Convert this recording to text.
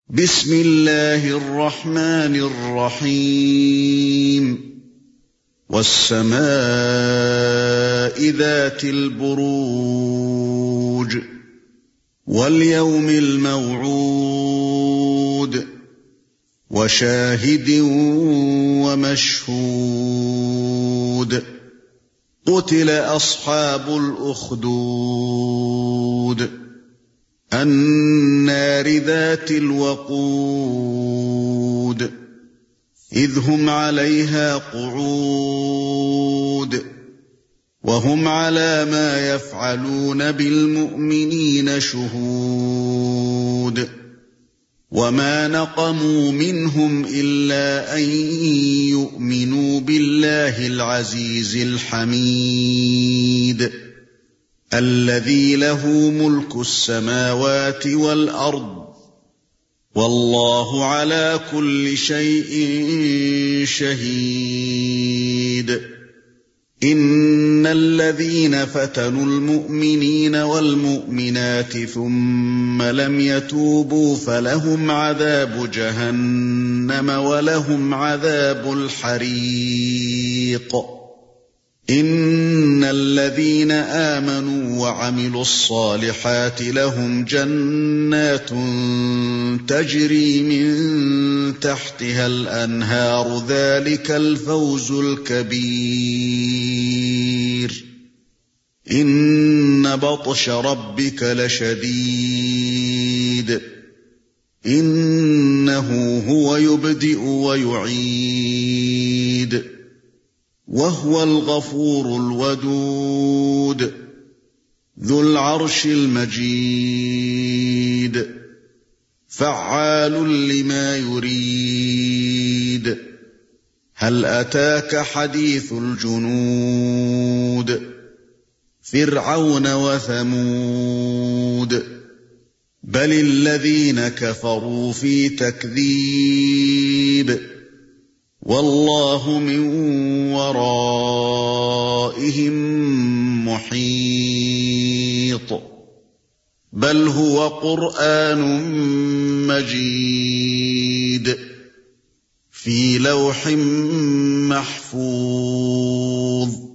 بسم الله الرحمن الرحيم والسماء ذات البروج واليوم الموعود وشاهد ومشهود قتل أصحاب الأخدود النار ذات الوقود إذ هم عليها قعود وهم على ما يفعلون بالمؤمنين شهود وما نقموا منهم إلا أن يؤمنوا بالله العزيز الحميد الذي له ملك السماوات والأرض والله على كل شيء شهيد إن الذين فتنوا المؤمنين والمؤمنات ثم لم يتوبوا فلهم عذاب جهنم ولهم عذاب الحريق إن الذين آمنوا وعملوا الصالحات لهم جنات تجري من تحتها الأنهار ذلك الفوز الكبير إن بطش ربك لشديد إنه هو يبدئ ويعيد وهو الغفور الودود ذو العرش المجيد فعال لما يريد هل أتاك حديث الجنود فرعون وثمود بل الذين كفروا في تكذيب والله من ورائهم محيط بل هو قرآن مجيد في لوح محفوظ